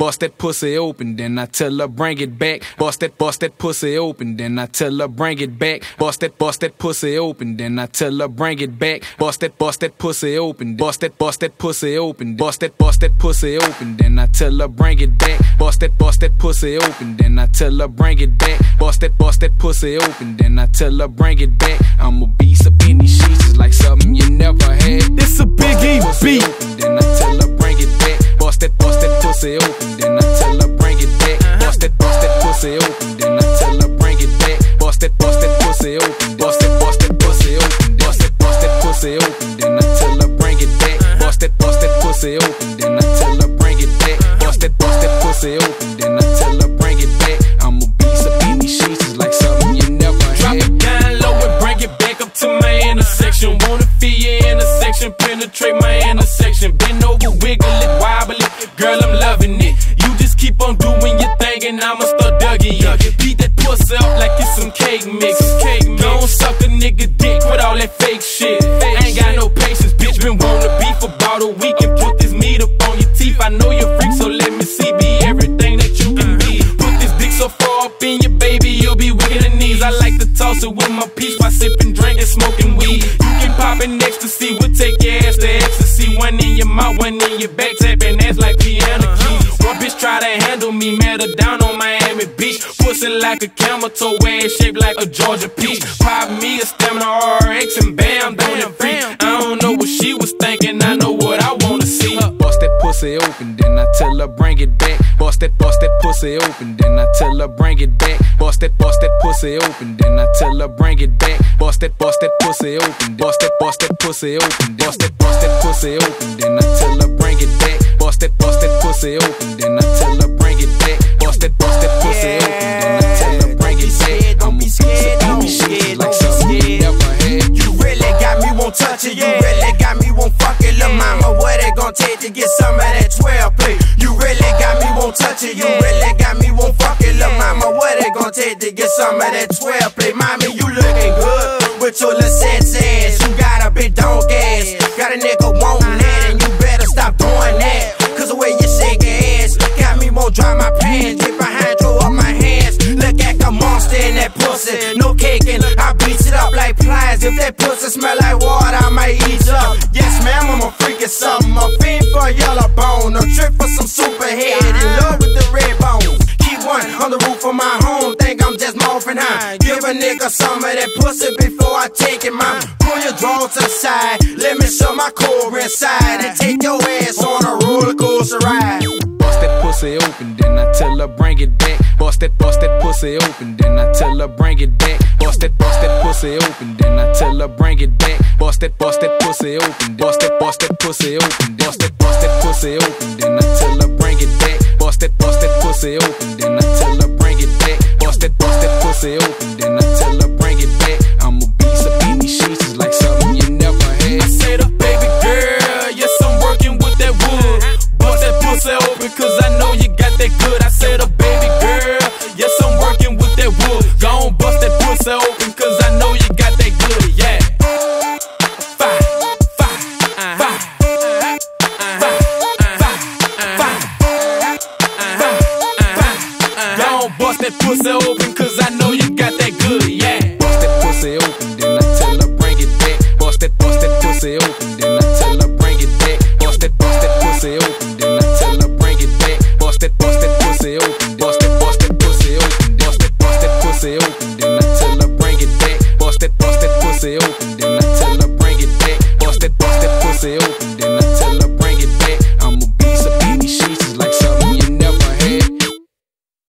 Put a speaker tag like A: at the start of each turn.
A: bust that pussy open, then I tell her bring it back. Bust that pussy open, then I tell her bring it back. Bust that pussy open, then I tell her bring it back. Bust that pussy open, bust that pussy open, bust that pussy open, then I tell her bring it back. Bust that pussy open, then I tell her bring it back. Bust that pussy open, then I tell her bring it back. I'm a beast up in these sheets, it's like something you never had.
B: It's a Big E beat.
A: Then I tell her bring it back. Bust that pussy open, then I tell her bring it back. Bust that pussy open, then I tell her bring it back. Bust that pussy open, bust that pussy open, bust that pussy open, then I tell her bring it back. Bust that pussy open, then I tell her bring it back. Bust that pussy open, then I tell her bring it back. I'm a beast up in these sheets, it's like something you never had.
B: Drop it down low and bring it back up to my intersection. Wanna feel your intersection, penetrate my intersection. Bend over, wiggle it, wobble it, girl, I'm loving it. You just keep on doing your thing and I'ma start dugging you. Beat that pussy up like it's some cake mix. Don't suck a nigga dick with all that fake shit. Ain't got no patience, bitch, been wanna beef about a week and put this meat up on your teeth. I know you're freak, so let me see, be everything that you can be. Put this dick so far up in your baby, you'll be weak in the knees. I like to toss it with my peace while sipping, drinking, smoking weed. You keep popping ecstasy, we'll take your ass to ecstasy. One in your mouth, one in your back, tapping ass like piano keys. One bitch try to handle me, met her down on Miami Beach. Pussy like a camel toe, ass shaped like a Georgia peach. Pop me a stamina RX and bam, down the free. I don't know what she was thinking, I know what I wanna see.
A: Bust that pussy open, then I tell her bring it back. Bust that pussy open, then I tell her bring it back. Bust that pussy open, then I tell her bring it back. Bust that pussy open, bust that pussy open, bust that pussy open, then I tell her bring it back. Bust that pussy open, then I tell her bring it back. Bust that pussy open, then I tell her bring it back. I'm a piece of baby shit like something you never had.
C: You really got me, won't touch it. You really got me, won't fuck it. Lil' mama, what it gon' take to get some of that 12 play? You really got me, won't touch it. You really got me, won't fuck it. Lil' mama, what it gon' take to get some of that 12 play? Mommy, you looking good with your little sex ass. You got a big dog ass, got a nigga wantin' that, and you better stop doing that. Cause the way you shake your ass got me, won't dry my pants. Get behind, throw up my hands. Look at the monster in that pussy, no caking. I beat it up like pliers. If that pussy smell like water, I might eat up. Yes, ma'am, I'm a freak or something. A fiend for a yellow bone, a trick for some superhead. In love with the red bones. Keep one on the roof of my home. Think I'm just morphing high. Give a nigga some of that pussy before I take it, mom. Pull your draw to the side. Let me show my core inside and take your ass on a roller coaster ride.
A: Bust that pussy open, then I tell her bring it back. Bust that pussy open, then I tell her bring it back. Bust that pussy open, then I tell her bring it back. Bust that pussy open, bust that pussy open, bust that pussy open, then I tell her bring it back. Bust that pussy open, then I tell her bring it back. Bust that pussy open, then I tell her bring it back. I'm a beast up in these sheets, it's like something you never had.
B: I say the baby girl, yes, I'm working with that wood. Bust that pussy open, cause I know you got that good. I said the baby girl, yes, I'm working with that wood. Go on, bust that pussy open, cause I know you got that good, yeah. Fire, fire, fire, fire, fire, fire. Go on, bust that pussy open, cause I know you got that good, yeah.
A: Bust that pussy open, then I tell her bring it back. Bust that pussy open, then I tell her bring it back. Bust that pussy open, then I tell her bring it back. Bust that pussy open, bust that pussy open, bust that pussy open, then I tell her bring it back. Bust that pussy open, then I tell her bring it back. Bust that pussy open, then I